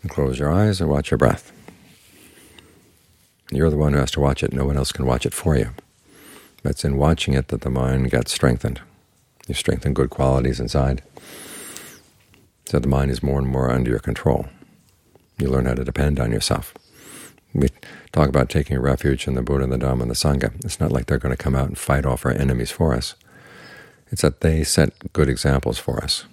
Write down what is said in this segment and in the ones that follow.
And close your eyes and watch your breath. You're the one who has to watch it. No one else can watch it for you. It's in watching it that the mind gets strengthened. You strengthen good qualities inside, so the mind is more and more under your control. You learn how to depend on yourself. We talk about taking refuge in the Buddha, the Dhamma, and the Sangha. It's not like they're going to come out and fight off our enemies for us. It's that they set good examples for us.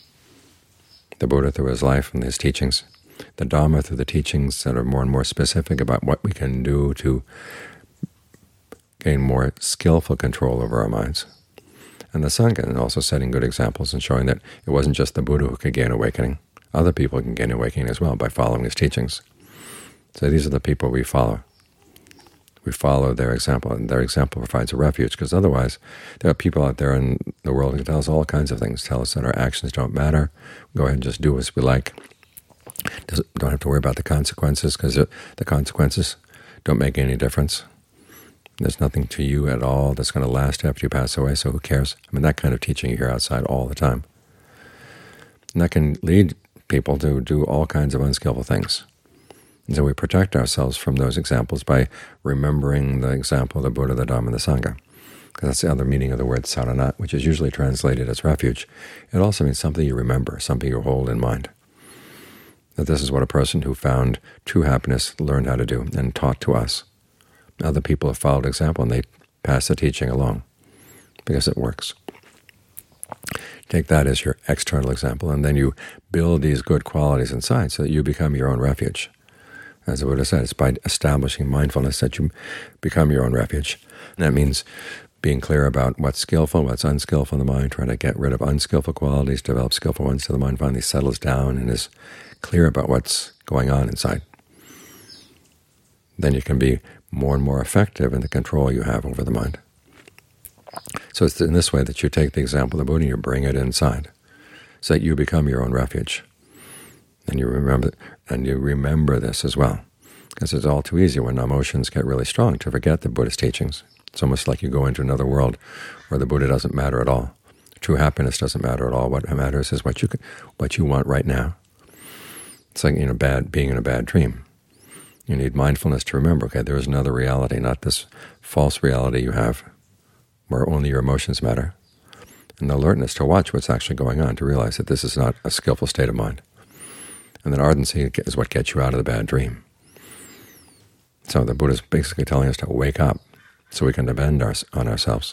The Buddha through his life and his teachings, the Dhamma through the teachings that are more and more specific about what we can do to gain more skillful control over our minds, and the Sangha, and also setting good examples and showing that it wasn't just the Buddha who could gain awakening. Other people can gain awakening as well by following his teachings. So these are the people we follow. We follow their example, and their example provides a refuge, because otherwise there are people out there in the world who tell us all kinds of things, tell us that our actions don't matter, go ahead and just do as we like, don't have to worry about the consequences, because the consequences don't make any difference. There's nothing to you at all that's going to last after you pass away, so who cares? I mean, that kind of teaching you hear outside all the time. And that can lead people to do all kinds of unskillful things. And so we protect ourselves from those examples by remembering the example of the Buddha, the Dhamma, and the Sangha. Because that's the other meaning of the word sarana, which is usually translated as refuge. It also means something you remember, something you hold in mind. That this is what a person who found true happiness learned how to do and taught to us. Other people have followed example, and they pass the teaching along because it works. Take that as your external example, and then you build these good qualities inside so that you become your own refuge. As the Buddha said, it's by establishing mindfulness that you become your own refuge. And that means being clear about what's skillful, what's unskillful in the mind, trying to get rid of unskillful qualities, develop skillful ones, so the mind finally settles down and is clear about what's going on inside. Then you can be more and more effective in the control you have over the mind. So it's in this way that you take the example of the Buddha and you bring it inside, so that you become your own refuge. And you remember this as well, because it's all too easy when emotions get really strong to forget the Buddha's teachings. It's almost like you go into another world where the Buddha doesn't matter at all. True happiness doesn't matter at all. What matters is what you want right now. It's like being in a bad dream. You need mindfulness to remember, okay, there is another reality, not this false reality you have where only your emotions matter. And alertness to watch what's actually going on, to realize that this is not a skillful state of mind. And then ardency is what gets you out of the bad dream. So the Buddha is basically telling us to wake up so we can depend on ourselves.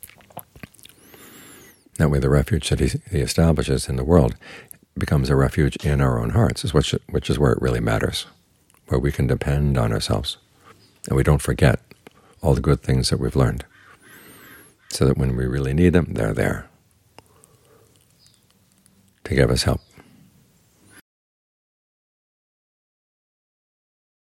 That way the refuge that he establishes in the world becomes a refuge in our own hearts, which is where it really matters, where we can depend on ourselves, and we don't forget all the good things that we've learned, so that when we really need them, they're there to give us help.